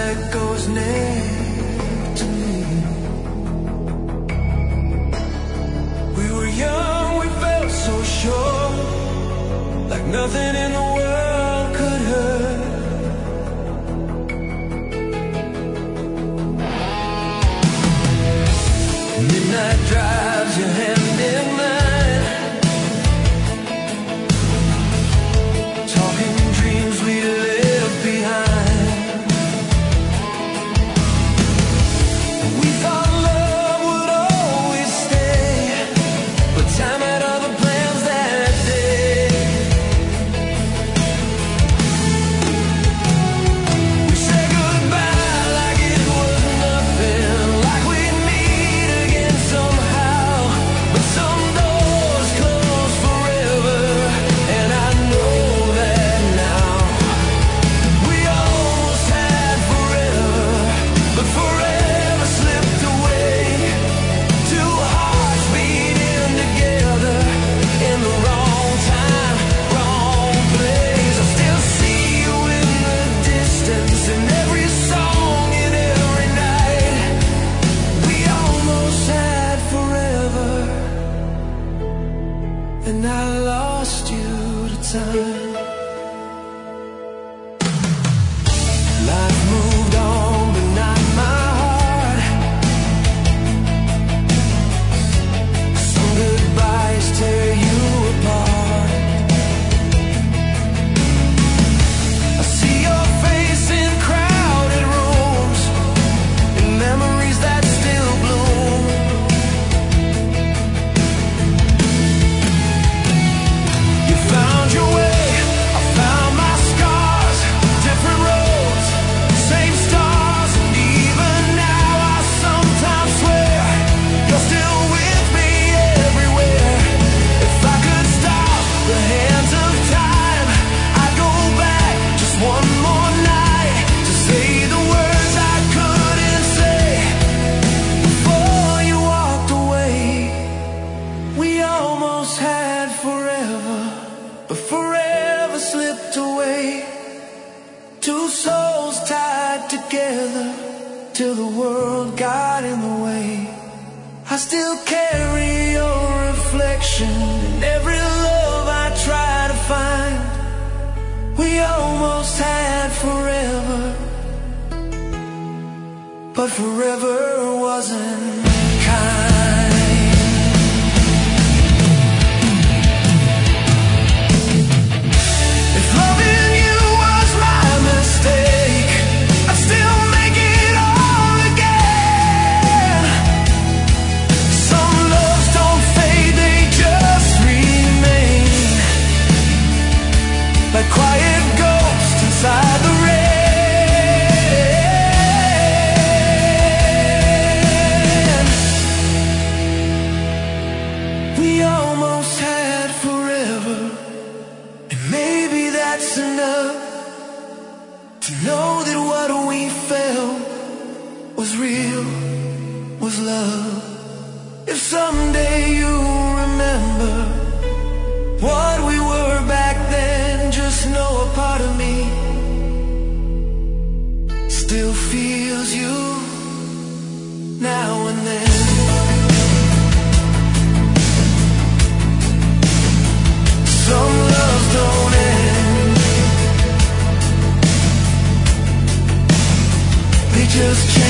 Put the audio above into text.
sunlight goes next to me. We were young, we felt so sure, like nothing in the world could hurt. Midnight drives, your hand in mine, talking dreams we left behind. We thought love would always stay, but time had other plans that day. We said goodbye like it was nothing, like we'd meet again somehow. But some doors close forever, and I know that now. We almost had forever, but forever slipped away. Two hearts beating together in the wrong time, wrong place. I still see you in the distance, in every song and every night. We almost had forever, and I lost you to time. Life moved on, but not my heart. Some goodbyes tear you apart. I see your face in crowded rooms, in memories that still bloom. You found your way, I found my scars, different roads, same stars, and even now I sometimes swear you're still with me everywhere. If I could stop the hands of time, I'd go back just one more night to say the words I couldn't say before you walked away. We almost had forever, but forever slipped away. Two souls tied together till the world got in the way. I still carry your reflection in every love I try to find. We almost had forever, but forever wasn't kind. If loving you was my mistake, I'd still make it all again. Some loves don't fade, they just remain, like quiet ghosts inside the rain. We almost had forever, and maybe that's enough to know that what we felt was real, was love. If someday you remember what we were back then, just know a part of me still feels you now and then. Some loves don't end, they just change.